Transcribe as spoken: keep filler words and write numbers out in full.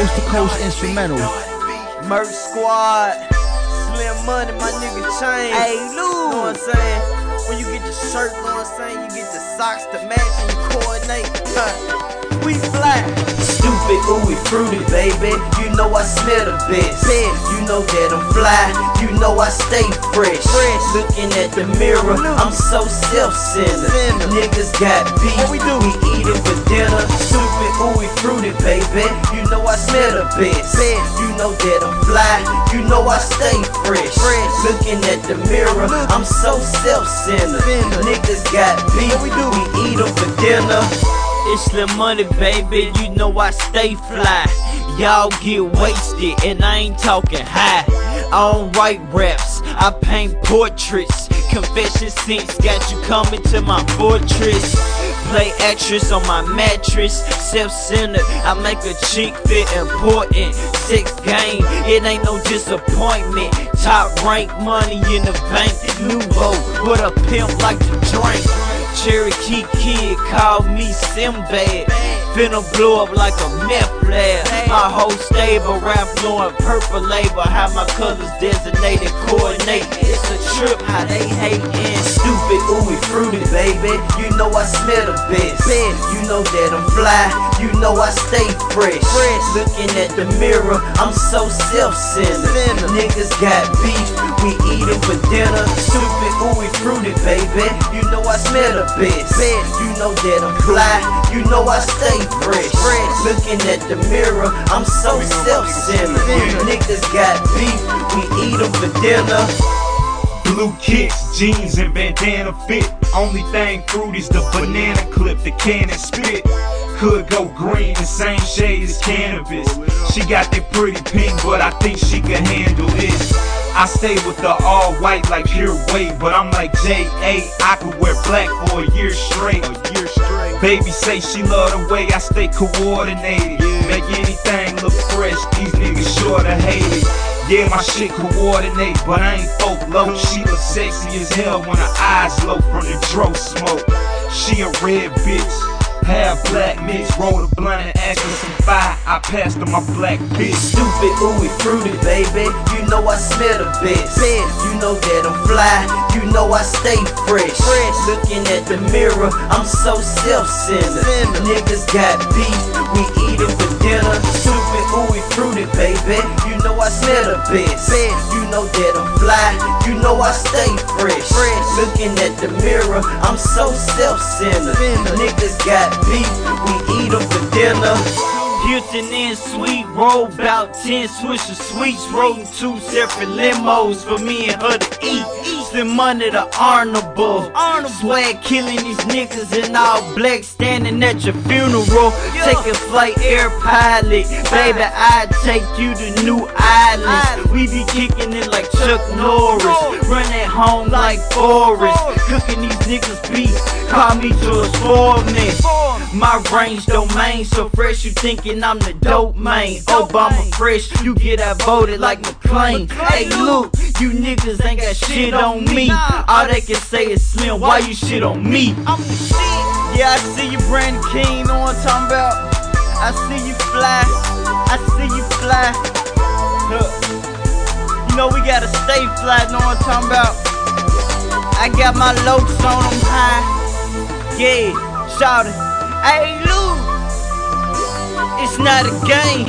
Coast to Coast Instrumental. Merc Squad, Slim Money, my nigga Chain. Hey, Lou. Know what I'm saying? When you get your shirt, know what I'm saying? You get the socks to match and you coordinate. Huh. We fly. Stupid, ooey fruity, baby. You know I smell the best. Best. You know that I'm fly. You know I stay fresh. Fresh. Looking at the mirror, I'm so self-centered. Centered. Niggas got beef. What we do? We eat it for dinner. Stupid, ooey fruity, baby. You know I smell the best. Best. You know that I'm fly. You know I stay fresh. Fresh. Looking at the mirror, I'm so self-centered. Centered. Niggas got beef. What we do? We eat them for dinner. It's Slim Money, baby, you know I stay fly. Y'all get wasted, and I ain't talking high. I don't write raps, I paint portraits. Confession since got you coming to my fortress. Play actress on my mattress, self-centered, I make a chick feel important. Sex game, it ain't no disappointment. Top rank money in the bank, Nouveau, what a pimp like to drink. Cherokee kid call me Sinbad. Finna blow up like a meth lab. My whole stable rap blowing purple label. How my colors designated coordinate. It's a trip how they hatin'. Stupid, ooey fruity, baby. You know I smell the best. Best. You know that I'm fly. You know I stay fresh. Fresh. Looking at the mirror, I'm so self-centered. Centered. Niggas got beef. We eat them for dinner. Stupid, ooey fruity, baby. You know I smell the best. Best. You know that I'm fly. You know I stay fresh. Fresh. Looking at the mirror, I'm so self-centered. Niggas got beef. We eat them for dinner. Blue kicks, jeans, and bandana fit. Only thing fruity's the banana clip, the cannon spit. Could go green, the same shade as cannabis. She got that pretty pink, but I think she can handle this. I stay with the all white like pure weight, but I'm like J A. I could wear black for a year straight. A year straight. Baby say she love the way I stay coordinated. Make anything look fresh, these niggas sure to hate it. Yeah, my shit coordinate, but I ain't folk low. She look sexy as hell when her eyes low from the dro smoke. She a red bitch. Half black mix, roll the blunt and ask for some fire. I passed her my black bitch. Stupid, ooey fruity, baby. You know I smell the best. Best. You know that I'm fly. You know I stay fresh. Fresh. Looking at the mirror, I'm so self-centered. Centered. Niggas got beef. We eat it for dinner. Stupid, ooey fruity, baby. You know I smell the best. Best. You know that I'm fly. You know I stay fresh. Fresh. Looking at the mirror, I'm so self-centered. Centered. Niggas got beef. We eat them for dinner. Hilton and Sweet, roll about ten Swisher Sweets, rolling two separate limos for me and her to eat. Slim Money the Honorable, swag killing these niggas in all black, standing at your funeral. Taking flight, air pilot, baby I take you to New Islands. We be kicking it like Chuck Norris, running home like Forrest, cooking these niggas beef, call me George Foreman. My range domain so fresh, you thinking I'm the dope man. Obama fresh, you get outvoted like McClain. Hey look, you niggas ain't got shit on me. All they can say is Slim, why you shit on me? I'm the shit. Yeah, I see you, Brandon King, know what I'm talking about? I see you fly, I see you fly. Look, you know we gotta stay fly, know what I'm talking about? I got my lokes on them high. Yeah, shout it. Hey Lou, it's not a game.